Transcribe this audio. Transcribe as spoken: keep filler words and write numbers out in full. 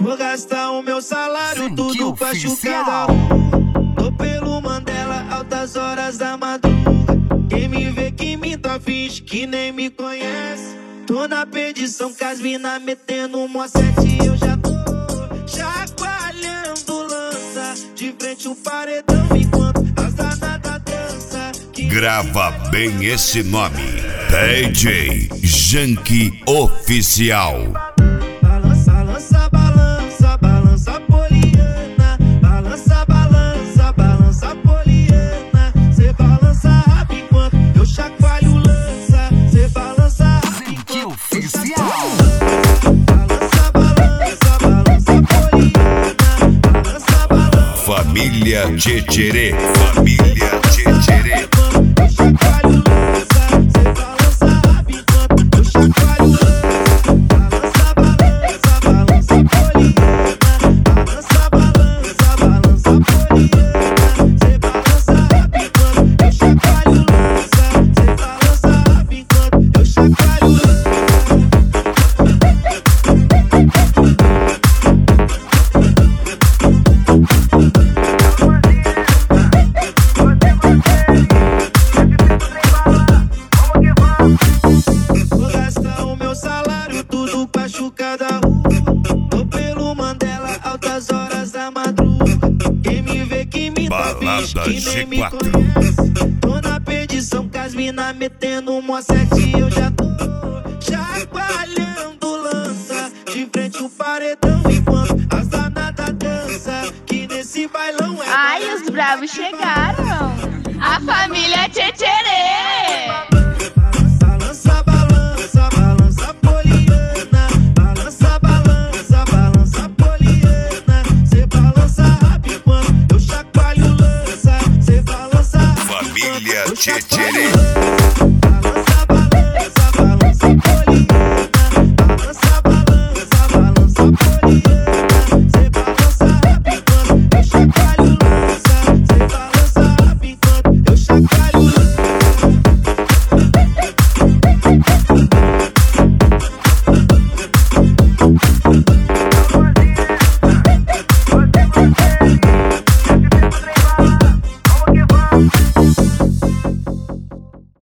Vou gastar o meu salário tudo pra chucar. Tô pelo Mandela, altas horas da madruga. Quem me vê que minta finge que nem me conhece. Tô na perdição, com as mina metendo um sete. Eu já tô chacoalhando lança de frente o paredão enquanto as danadas dança. Grava bem esse nome, D J Janky Oficial. Balança, balança, balança, balança poliana. Balança, balança, balança poliana. Cê balança rápido enquanto eu chacoalho lança. Cê balança rápido Janky Oficial. Balança, balança, balança poliana. Balança, balança. Família Tchetcherê, família Tchetcherê. Eu chacoalho lança. Cê balança rápido enquanto eu chacoalho lança. Balança, balança, balança poliana. Balança, balança, balança poliana. Cê balança rápido enquanto eu chacoalho lança. Cê balança rápido enquanto eu chacoalho lança. Vou gastar o meu salário tudo pra chucar da rua. Tô pelo Mandela, altas horas da madruga. Quem me vê que me dá bicho, que nem me conhece. Tô na perdição, com as mina metendo um sete. Eu já tô chacoalhando lança de frente o paredão enquanto as danadas dança. Que nesse bailão é. Ai, os bravos chegaram. A família Tchetcherê. Balança, balança, balança poliana. Balança, balança, balança poliana. Cê balança rápido quando eu chacoalho lança. Cê balança rápido Família quando eu Tchetcherê. chacoalho lança.